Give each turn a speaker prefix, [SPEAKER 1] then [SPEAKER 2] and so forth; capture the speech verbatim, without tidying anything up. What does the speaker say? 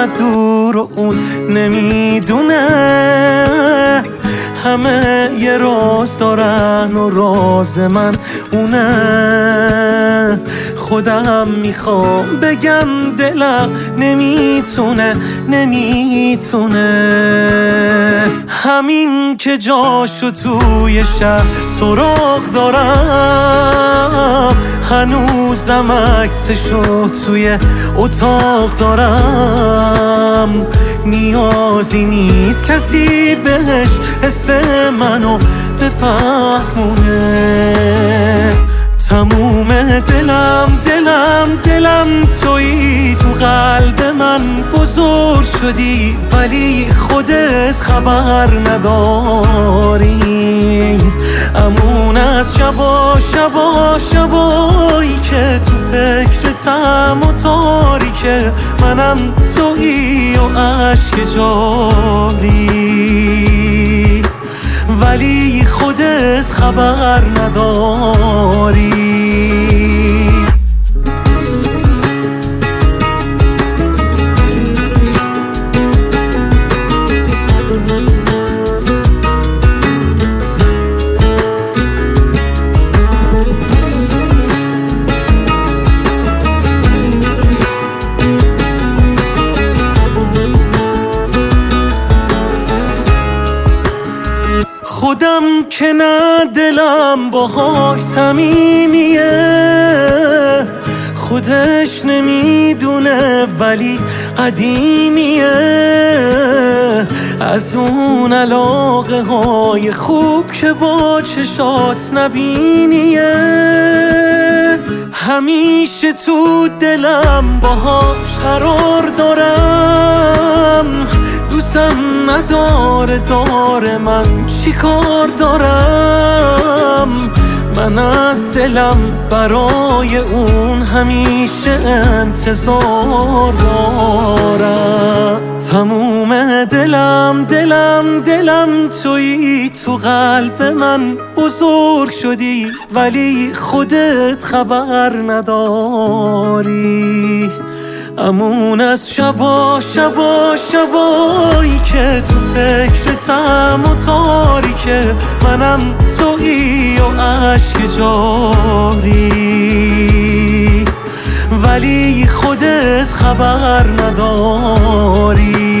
[SPEAKER 1] انقدر دور و اون نمیدونه. همه یه راز دارن و راز من اونه. خودم میخوام بگم دلم نمیتونه نمیتونه. همین که جاشو توی شهر سراغ دارم، هنوزم عکسشو توی اتاق دارم. نیازی نیست کسی بهش حس منو بفهمونه. تموم دلم دلم دلم تویی، تو قلب من بزرگ شدی ولی خودت خبر نداری. امون از شبا شبا شبایی که تو فکرتم و تاریکه، منم تویی و عشق جاری ولی خودت خبر نداری. خودم که نه دلم باهاش صمیمیه، خودش نمیدونه ولی قدیمیه. از اون علاقه های خوب که با چشات نبینیه. همیشه تو دلم باهاش قرار دارم، دوستم نداره داره من چی کار دارم. من از دلم برای اون همیشه انتظار دارم. تموم دلم دلم دلم تویی، تو قلب من بزرگ شدی ولی خودت خبر نداری. امون از شبا شبا شبایی که تو فکرتم و تاریکه، منم تویی و عشق جاری ولی خودت خبر نداری.